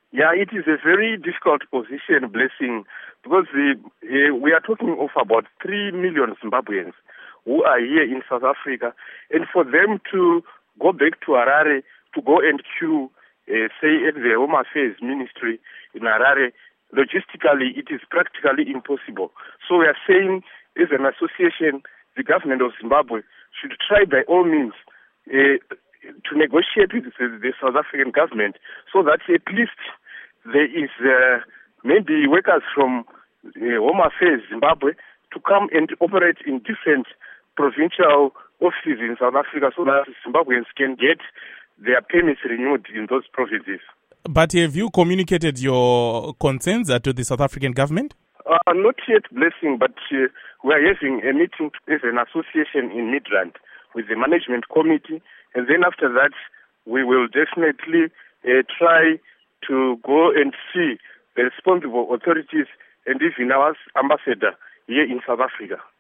Yeah, it is a very difficult position, Blessing, because we are talking of about 3 million Zimbabweans who are here in South Africa, and for them to go back to Harare to go and queue, say, at the Home Affairs Ministry in Harare, logistically, it is practically impossible. So we are saying, as an association, the government of Zimbabwe should try by all means to negotiate with the South African government so that at least there is maybe workers from Home Affairs Zimbabwe to come and operate in different provincial offices in South Africa so that Zimbabweans can get their permits renewed in those provinces. But have you communicated your concerns to the South African government? Not yet, Blessing, but we are having a meeting as an association in Midrand with the management committee, and then after that we will definitely try to go and see the responsible authorities and even our ambassador here in South Africa.